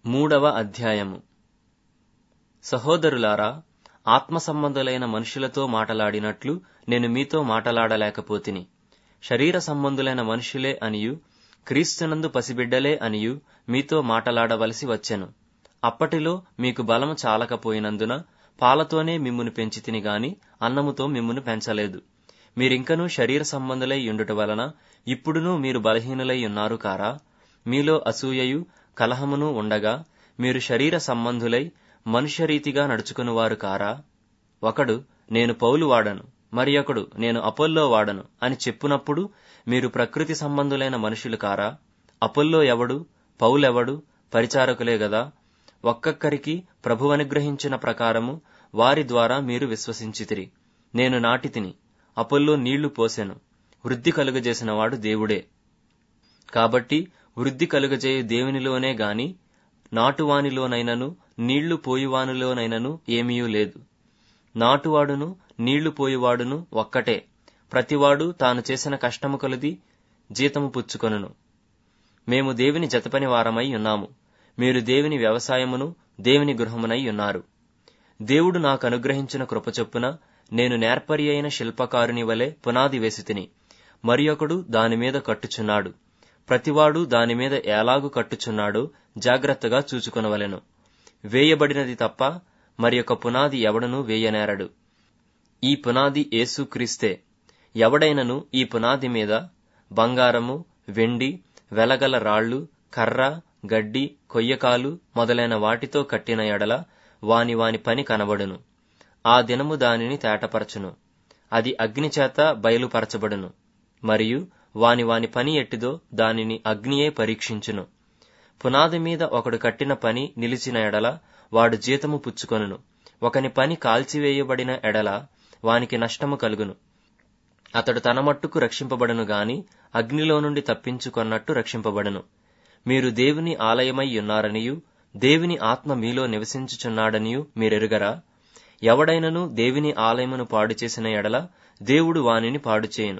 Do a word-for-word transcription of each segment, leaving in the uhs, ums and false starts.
మూడవ అధ్యాయము. సహోదరులారా, ఆత్మ సంబంధులైన మనుషులతో మాటలాడినట్లు నేను మీతో మాటలాడలేకపోతిని. శరీర సంబంధులైన మనుషులే అనియు క్రీస్తునందు పసిబిడ్డలే అనియు మీతో మాటలాడవలసి వచ్చెను. అప్పటిలో మీకు బలము చాలకపోయినందున పాలతోనే మిమ్మును పెంచితిని గాని అన్నముతో మిమ్మును పెంచలేదు. మీరింకనూ శరీర సంబంధులై యుండుట వలన ఇప్పుడునూ మీరు బలహీనులై ఉన్నారు కారా? మీలో అసూయయు కలహమును ఉండగా మీరు శరీర సంబంధులై మనుష్యరీతిగా నడుచుకునివారు కారా? ఒకడు నేను పౌలు వాడను, మరి ఒకడు నేను అపొల్లో వాడను అని చెప్పునప్పుడు మీరు ప్రకృతి సంబంధులైన మనుషులు కారా? అపొల్లో ఎవడు, పౌలెవడు? పరిచారకులే గదా. ఒక్కొక్కరికి ప్రభువనుగ్రహించిన ప్రకారము వారి ద్వారా మీరు విశ్వసించితిరి. నేను నాటితిని, అపొల్లో నీళ్లు పోసెను, వృద్ధి కలుగజేసినవాడు దేవుడే. కాబట్టి వృద్ధి కలుగజేయు దేవునిలోనే గాని నాటువానిలోనైనను నీళ్లు పోయువానిలోనైనను ఏమీయూ లేదు. నాటువాడును నీళ్లు పోయువాడును ఒక్కటే. ప్రతివాడు తాను చేసిన కష్టము కొలది జీతము పుచ్చుకొనును. మేము దేవుని జతపని వారమై ఉన్నాము, మీరు దేవుని వ్యవసాయమును దేవుని గృహమునై ఉన్నారు. దేవుడు నాకు అనుగ్రహించిన కృపచొప్పున నేను నేర్పరి అయిన శిల్పకారుని వలె పునాది వేసితిని, మరి ఒకడు దానిమీద కట్టుచున్నాడు. ప్రతివాడు దానిమీద ఎలాగు కట్టుచున్నాడో జాగ్రత్తగా చూచుకొనవలెను. వేయబడినది తప్ప మరి ఒక పునాది ఎవడనూ వేయనేరడు. ఈ పునాది యేసుక్రీస్తే. ఎవడైనను ఈ పునాది మీద బంగారము, వెండి, వెలగల రాళ్లు, కర్ర, గడ్డి, కొయ్యకాలు మొదలైన వాటితో కట్టిన ఎడల వాని వాని పని కనబడును. ఆ దినము దానిని తేటపరచును. అది అగ్నిచేత బయలుపరచబడును. మరియు వాని వాని పని ఎట్టిదో దానిని అగ్నియే పరీక్షించును. పునాది మీద ఒకడు కట్టిన పని నిలిచిన ఎడల వాడు జీతము పుచ్చుకొనును. ఒకని పని కాల్చివేయబడిన ఎడల వానికి నష్టము కలుగును. అతడు తన మట్టుకు రక్షింపబడును గాని అగ్నిలో నుండి తప్పించుకొన్నట్టు రక్షింపబడును. మీరు దేవుని ఆలయమై ఉన్నారనియు దేవుని ఆత్మ మీలో నివసించుచున్నాడనియు మీరెరుగరా? ఎవడైనను దేవుని ఆలయమును పాడు చేసిన ఎడల దేవుడు వానిని పాడుచేయును.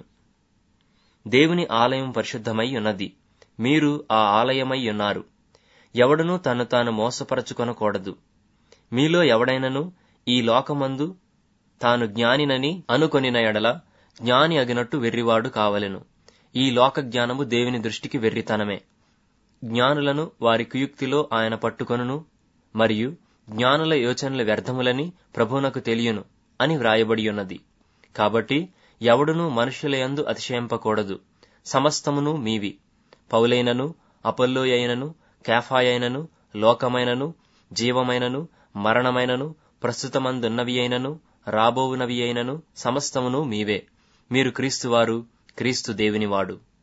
దేవుని ఆలయం పరిశుద్ధమై ఉన్నది, మీరు ఆ ఆలయమై ఉన్నారు. ఎవడునూ తను తాను మోసపరచుకొనకూడదు. మీలో ఎవడైనను ఈ లోకమందు తాను జ్ఞానినని అనుకొనిన ఎడల జ్ఞాని అగినట్టు వెర్రివాడు కావలెను. ఈ లోక జ్ఞానము దేవుని దృష్టికి వెర్రితనమే. జ్ఞానులను వారి కుయుక్తిలో ఆయన పట్టుకొనును, మరియు జ్ఞానుల యోచనలు వ్యర్థములని ప్రభువునకు తెలియను అని వ్రాయబడి ఉన్నది. కాబట్టి ఎవడునూ మనుష్యులయందు అతిశయింపకూడదు. సమస్తమును మీవి. పౌలైనను, అపొల్లోయైనను, కేఫాయైనను, లోకమైనను, జీవమైనను, మరణమైనను, ప్రస్తుతమందున్నవి అయినను, రాబోవునవి అయినను సమస్తమును మీవే. మీరు క్రీస్తువారు, క్రీస్తు దేవునివాడు.